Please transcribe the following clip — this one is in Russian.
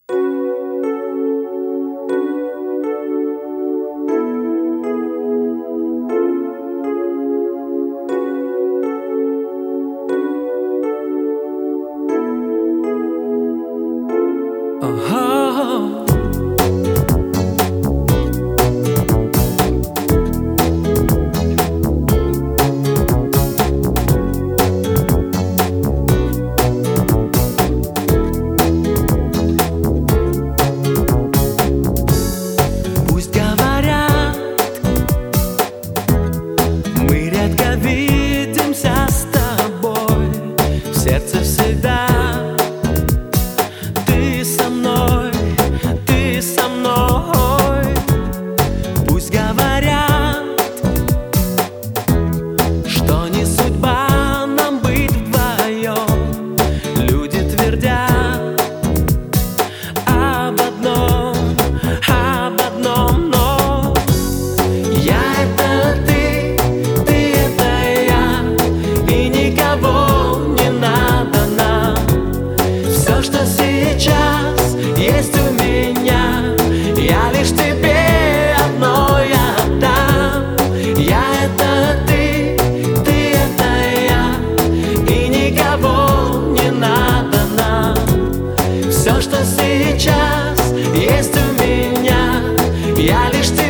Пусть говорят, мы редко видимся с тобой, в сердце всегда ты со мной, ты со мной. Пусть говорят, что не судьба нам быть вдвоем. Люди твердят об одном, но я — это ты — это я, и никого не надо нам. Все, что сейчас есть у меня, я лишь тебе одной отдам. Я — это ты — это я, и никого не надо нам. Все, что сейчас есть у меня, я лишь тебе